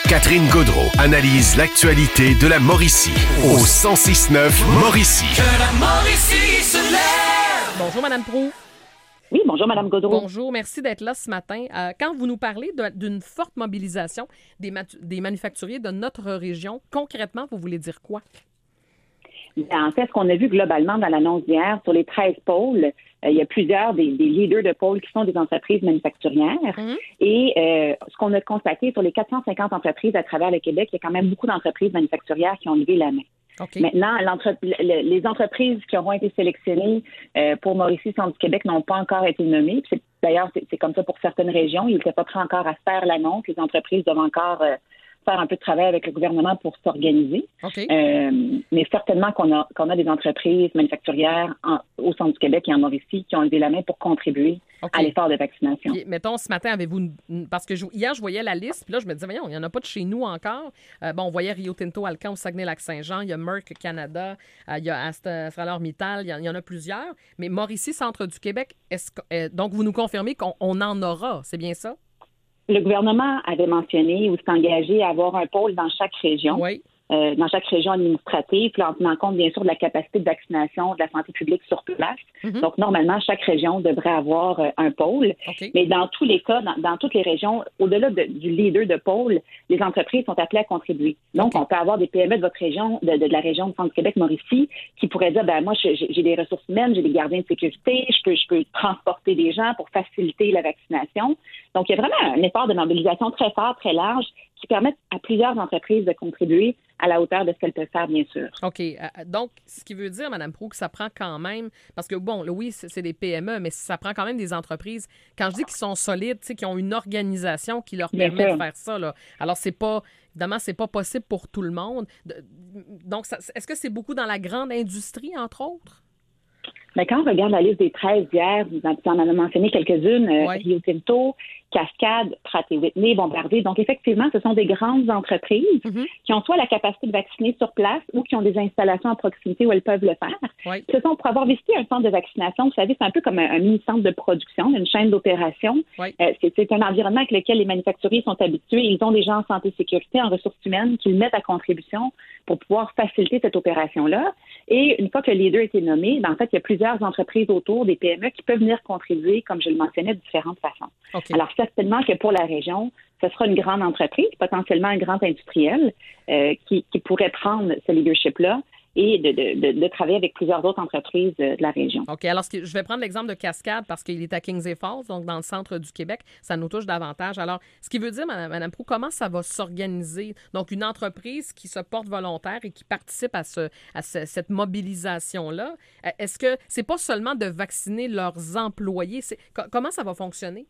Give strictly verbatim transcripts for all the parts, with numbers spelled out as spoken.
Catherine Gaudreault analyse l'actualité de la Mauricie au cent six neuf Mauricie. Que la Mauricie se lève! Bonjour, Mme Proulx. Oui, bonjour, Mme Gaudreault. Bonjour, merci d'être là ce matin. Euh, quand vous nous parlez de, d'une forte mobilisation des, matu- des manufacturiers de notre région, concrètement, vous voulez dire quoi? En fait, ce qu'on a vu globalement dans l'annonce d'hier, sur les treize pôles, euh, il y a plusieurs des, des leaders de pôles qui sont des entreprises manufacturières. Mm-hmm. Et euh, ce qu'on a constaté sur les quatre cent cinquante entreprises à travers le Québec, il y a quand même beaucoup d'entreprises manufacturières qui ont levé la main. Okay. Maintenant, l'entre- le, les entreprises qui auront été sélectionnées euh, pour Mauricie Centre du Québec n'ont pas encore été nommées. C'est, d'ailleurs, c'est, c'est comme ça pour certaines régions. Ils n'étaient pas prêts encore à faire l'annonce. Les entreprises doivent encore euh, faire un peu de travail avec le gouvernement pour s'organiser. Okay. Euh, mais certainement qu'on a, qu'on a des entreprises manufacturières en, au Centre du Québec et en Mauricie qui ont levé la main pour contribuer okay. à l'effort de vaccination. Puis, mettons, ce matin, avez-vous... Une... Parce que je... hier, je voyais la liste, puis là, je me disais, voyons, il n'y en a pas de chez nous encore. Euh, bon, on voyait Rio Tinto, Alcan, au Saguenay-Lac-Saint-Jean, il y a Merck Canada, euh, il y a ArcelorMittal, il y, en... il y en a plusieurs. Mais Mauricie, Centre du Québec, est-ce que... euh, donc, vous nous confirmez qu'on on en aura, c'est bien ça? Le gouvernement avait mentionné ou s'est engagé à avoir un pôle dans chaque région, oui. euh, dans chaque région administrative, puis en tenant compte, bien sûr, de la capacité de vaccination de la santé publique sur place. Mm-hmm. Donc, normalement, chaque région devrait avoir euh, un pôle. Okay. Mais dans tous les cas, dans, dans toutes les régions, au-delà de, du leader de pôle, les entreprises sont appelées à contribuer. Donc, okay. on peut avoir des P M E de votre région, de, de, de la région de Centre-Québec-Mauricie, qui pourraient dire, ben moi, j'ai, j'ai des ressources humaines, j'ai des gardiens de sécurité, je peux, je peux transporter des gens pour faciliter la vaccination. Donc, il y a vraiment un effort de mobilisation très fort, très large, qui permet à plusieurs entreprises de contribuer à la hauteur de ce qu'elles peuvent faire, bien sûr. OK. Euh, donc, ce qui veut dire, Mme Proulx, que ça prend quand même, parce que, bon, là, oui, c'est, c'est des P M E, mais ça prend quand même des entreprises, quand je dis qu'ils sont solides, tu sais, qui ont une organisation qui leur permet bien de faire ça, là. Alors, c'est pas, évidemment, c'est pas possible pour tout le monde. Donc, ça, est-ce que c'est beaucoup dans la grande industrie, entre autres? Mais quand on regarde la liste des treize hier, vous en avez mentionné quelques-unes, ouais. euh, Rio Tinto, Cascade, Pratt et Whitney, Bombardier. Donc, effectivement, ce sont des grandes entreprises mm-hmm. qui ont soit la capacité de vacciner sur place ou qui ont des installations à proximité où elles peuvent le faire. Ouais. Ce sont, pour avoir visité un centre de vaccination, vous savez, c'est un peu comme un, un mini-centre de production, une chaîne d'opération. Ouais. Euh, c'est, c'est un environnement avec lequel les manufacturiers sont habitués. Ils ont des gens en santé et sécurité, en ressources humaines, qui le mettent à contribution pour pouvoir faciliter cette opération-là. Et une fois que le leader a été nommé, ben, en fait, il y a plusieurs entreprises autour des P M E qui peuvent venir contribuer, comme je le mentionnais, de différentes façons. Okay. Alors, certainement que pour la région, ce sera une grande entreprise, potentiellement un grand industriel euh, qui, qui pourrait prendre ce leadership-là et de, de, de, de travailler avec plusieurs autres entreprises de la région. OK. Alors, ce que, je vais prendre l'exemple de Cascade parce qu'il est à Kings Falls, donc dans le centre du Québec. Ça nous touche davantage. Alors, ce qui veut dire, Mme, Mme Proulx, comment ça va s'organiser? Donc, une entreprise qui se porte volontaire et qui participe à, ce, à ce, cette mobilisation-là, est-ce que c'est pas seulement de vacciner leurs employés? C'est, comment ça va fonctionner?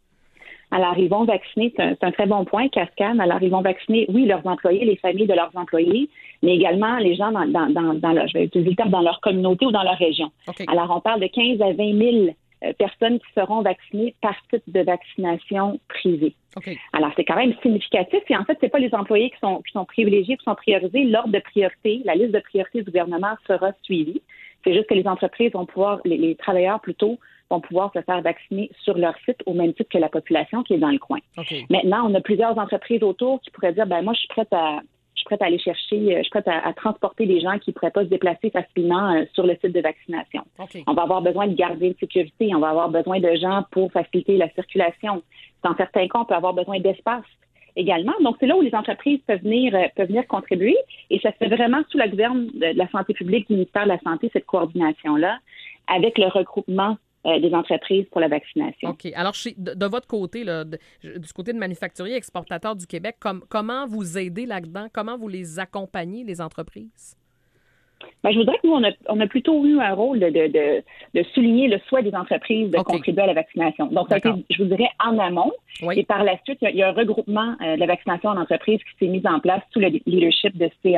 Alors, ils vont vacciner, c'est un, c'est un très bon point, Cascade. Alors, ils vont vacciner, oui, leurs employés, les familles de leurs employés, mais également les gens dans, dans, dans, dans leur, je vais utiliser le terme, dans leur communauté ou dans leur région. Okay. Alors, on parle de quinze à vingt mille euh, personnes qui seront vaccinées par type de vaccination privée. Okay. Alors, c'est quand même significatif. Et en fait, c'est pas les employés qui sont, qui sont privilégiés, qui sont priorisés. L'ordre de priorité, la liste de priorités du gouvernement sera suivie. C'est juste que les entreprises vont pouvoir, les, les travailleurs plutôt, vont pouvoir se faire vacciner sur leur site au même titre que la population qui est dans le coin. Okay. Maintenant, on a plusieurs entreprises autour qui pourraient dire, ben moi, je suis prête à, je suis prête à aller chercher, je suis prête à, à transporter des gens qui ne pourraient pas se déplacer facilement euh, sur le site de vaccination. Okay. On va avoir besoin de gardiens de sécurité, on va avoir besoin de gens pour faciliter la circulation. Dans certains cas, on peut avoir besoin d'espace également. Donc, c'est là où les entreprises peuvent venir, euh, peuvent venir contribuer et ça se fait vraiment sous la gouverne de la santé publique, du ministère de la Santé, cette coordination-là, avec le regroupement Euh, des entreprises pour la vaccination. OK. Alors, chez, de, de votre côté, là, de, du côté de manufacturiers exportateurs du Québec, com, comment vous aidez là-dedans? Comment vous les accompagnez, les entreprises? Bien, je voudrais que nous, on a, on a plutôt eu un rôle de, de, de, de souligner le souhait des entreprises de okay. contribuer à la vaccination. Donc, ça a été, je vous dirais, en amont. Oui. Et par la suite, il y a, il y a un regroupement euh, de la vaccination en entreprise qui s'est mis en place sous le leadership de C A E.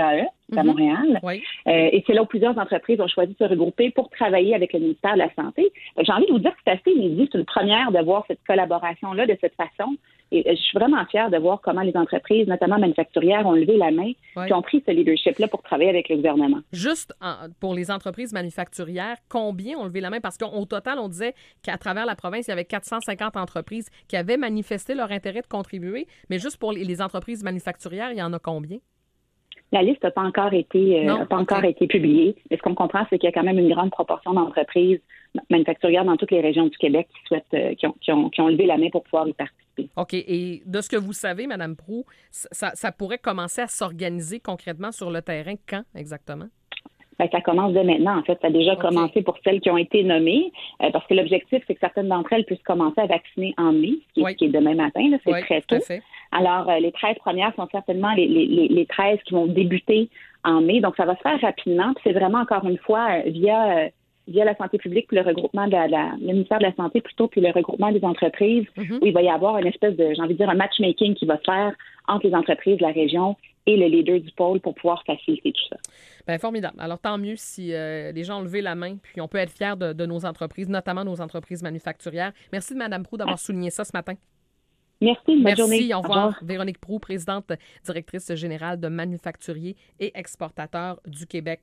qui est à Mm-hmm. Montréal. Oui. Euh, et c'est là où plusieurs entreprises ont choisi de se regrouper pour travailler avec le ministère de la Santé. Fait que j'ai envie de vous dire que c'est assez inédit. C'est une première de voir cette collaboration-là de cette façon. Et je suis vraiment fière de voir comment les entreprises, notamment manufacturières, ont levé la main Oui. qui ont pris ce leadership-là pour travailler avec le gouvernement. Juste en- pour les entreprises manufacturières, combien ont levé la main? Parce qu'au total, on disait qu'à travers la province, il y avait quatre cent cinquante entreprises qui avaient manifesté leur intérêt de contribuer. Mais juste pour les, les entreprises manufacturières, il y en a combien? La liste n'a pas encore été euh, Non, a pas OK. encore été publiée. Mais ce qu'on comprend, c'est qu'il y a quand même une grande proportion d'entreprises manufacturières dans toutes les régions du Québec qui souhaitent, euh, qui, ont, qui, ont, qui ont levé la main pour pouvoir y participer. OK. Et de ce que vous savez, Mme Proulx, ça, ça pourrait commencer à s'organiser concrètement sur le terrain quand exactement? Ben, ça commence dès maintenant, en fait. Ça a déjà OK. commencé pour celles qui ont été nommées, euh, parce que l'objectif, c'est que certaines d'entre elles puissent commencer à vacciner en mai, ce qui est, Oui. ce qui est demain matin. Là, c'est Oui, très tout tôt. à fait. Alors, euh, les treize premières sont certainement les, les, les, les treize qui vont débuter en mai. Donc, ça va se faire rapidement. Puis c'est vraiment, encore une fois, euh, via... Euh, via la santé publique puis le regroupement de la, la, le ministère de la Santé plutôt puis le regroupement des entreprises Mm-hmm. où il va y avoir une espèce de, j'ai envie de dire, un matchmaking qui va se faire entre les entreprises de la région et le leader du pôle pour pouvoir faciliter tout ça. Bien, formidable. Alors, tant mieux si euh, les gens ont levé la main, puis on peut être fiers de, de nos entreprises, notamment nos entreprises manufacturières. Merci, Mme Proulx, d'avoir souligné ça ce matin. Merci, bonne Merci, journée. au revoir. Véronique Proulx, présidente directrice générale de Manufacturiers et Exportateurs du Québec.